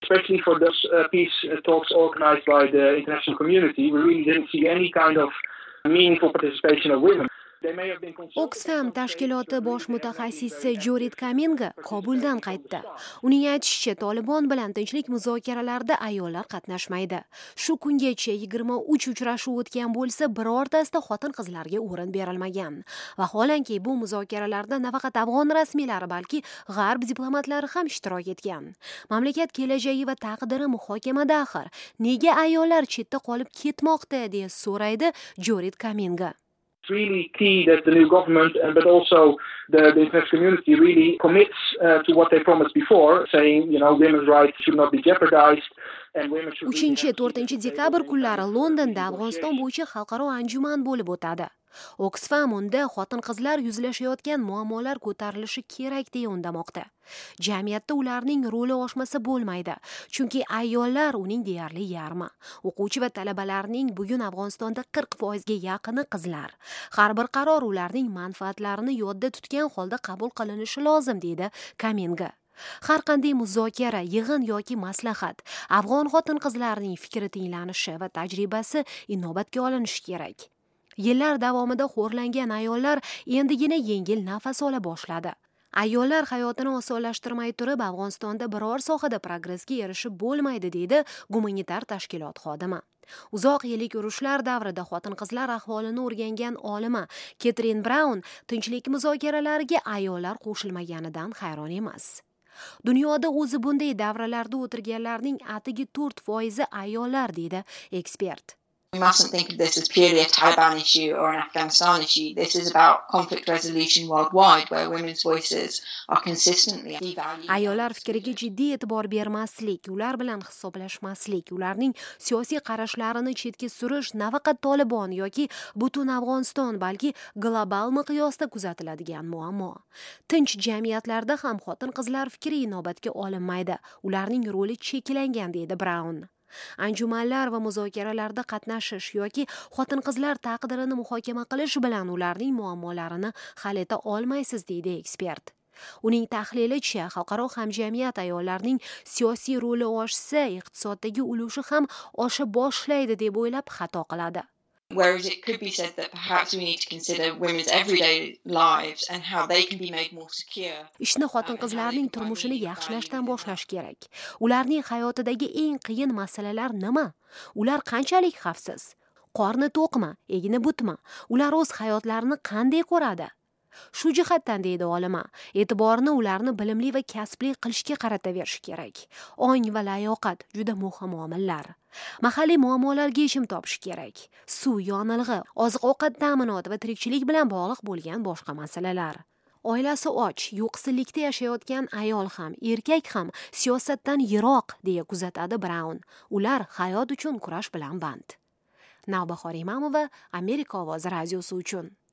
especially for those peace talks organized by the international community, we really didn't see any kind of meaningful participation of women. Oxfam tashkiloti bosh mutaxassisi Jorit Kaminga Kobuldan qaytdi. Uning aytishicha, Tolibon bilan tinchlik muzokaralarida ayollar qatnashmaydi. Shu kungacha 23 uchrashuv o'tgan bo'lsa, birortasida xotin-qizlarga o'rin berilmagan. Vaholanki bu muzokaralarda nafaqat afg'on rasmiylari, balki g'arb diplomatlari ham ishtirok etgan. Mamlakat kelajagi va taqdiri muhokamada axir. Nega ayollar chetda qolib ketmoqda, deya so'raydi Jorit Kaminga. It's really key that the new government, but also the international community really commits to what they promised before, saying, women's rights should not be jeopardized. 3-4 dekabr kunlari Londonda Afg'oniston bo'yicha xalqaro anjuman bo'lib o'tadi. Oxfam unda xotin-qizlar yuzlashayotgan muammolar ko'tarilishi kerak deya undamoqda. Jamiyatda ularning roli oshmasa bo'lmaydi, chunki ayollar uning deyarli yarmi. O'quvchi va talabalarning bugun Afg'onistonda 40% ga yaqini qizlar. Har bir qaror ularning manfaatlarini yodda tutgan holda qabul qilinishi lozim, deydi Kaminga. Har qanday muzokara, yig'in yoki maslahat afg'on xotin-qizlarining fikri tinglanishi va tajribasi inobatga olinishi kerak. Yillar davomida xo'rlangan ayollar endigina yengil nafas ola boshladi. Ayollar hayotini osonlashtirmay turib, Afg'onistonda biror sohada progressga erishib bo'lmaydi, deydi gumanitar tashkilot xodimi. Uzoq yillik urushlar davrida xotin-qizlar ahvolini o'rgangan olima Ketrin Braun tinchlik muzokaralariga ayollar qo'shilmaganidan hayron emas. Dunyoda o'zi bunday davralarda o'tirganlarning atigi 4% ayollar, deydi ekspert. We mustn't think of this as purely a Taliban issue or an Afghanistan issue. This is about conflict resolution worldwide, where women's voices are consistently devalued. Ayollar fikriga jiddiy e'tibor bermaslik, ular bilan hisoblashmaslik, ularning siyosiy qarashlarini chetga surish nafaqat Tolibon yoki butun Afg'oniston, balki global miqyosda kuzatiladigan muammo. Tinch jamiyatlarda ham xotin-qizlar fikri inobatga olinmaydi. Ularning roli cheklangan, deydi Brown. Anjumanlar va muzokaralarda qatnashish yoki xotin-qizlar taqdirini muhokama qilish bilan ularning muammolarini hal eta olmaysiz, deydi ekspert. Uning tahlilicha, xalqaro hamjamiyat ayollarning siyosiy roli oshsa, iqtisoddagi ulushi ham osha boshlaydi deb o'ylab xato qiladi. Whereas it could be said that perhaps we need to consider women's everyday lives and how they can be made more secure. Ishni xotin-qizlarning turmushini yaxshilashdan boshlash kerak. Ularning hayotidagi eng qiyin masalalar nima? Ular qanchalik xavfsiz? Qorni to'qmi, egni butmi? Ular o'z hayotlarini qanday ko'radi? Shu jihatdan, deydi olima, e'tiborni ularni bilimli va kasbli qilishga qarataverish kerak. Ong va layoqat juda muhim omillar. Mahalliy muammolarga yechim topish kerak. Suv, yonilg'i, oziq-ovqat ta'minoti va tirikchilik bilan bog'liq bo'lgan boshqa masalalar. Oilasi och, yo'qsillikda yashayotgan ayol ham, erkak ham siyosatdan yiroq, deya kuzatadi Brown. Ular hayot uchun kurash bilan band. Navbahor Imamova, Amerika ovozi radiosi uchun.